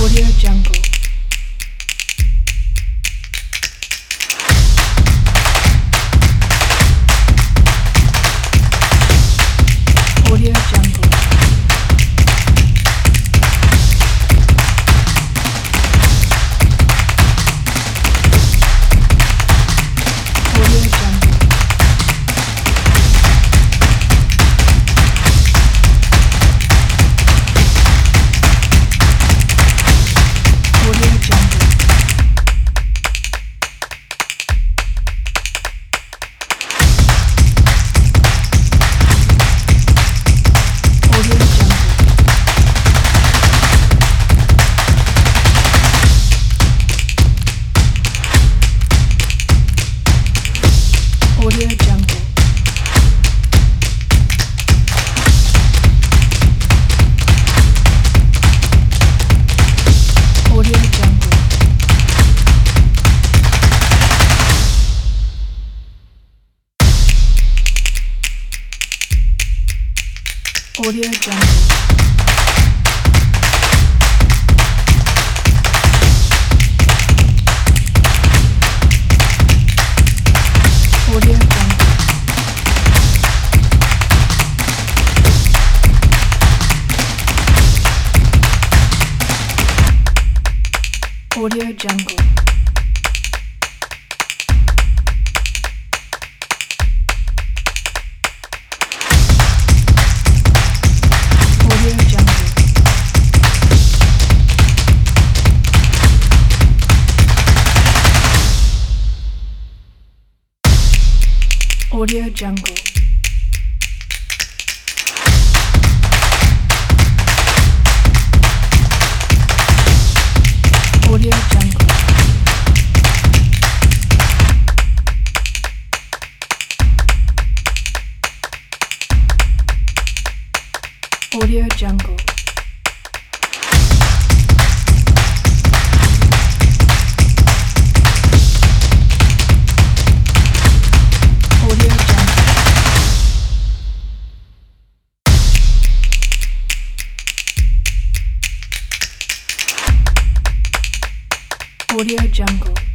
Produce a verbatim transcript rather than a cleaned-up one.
Audio Jungle. Audio Jungle. Audio Jungle. Audio Jungle. Audio Jungle. Audio Jungle. Audio Jungle. Audio Jungle. Audio Jungle. Audio Jungle. Audio Jungle. Audio Jungle. Audio Jungle. Audio Jungle. Audio Jungle. Audio Jungle.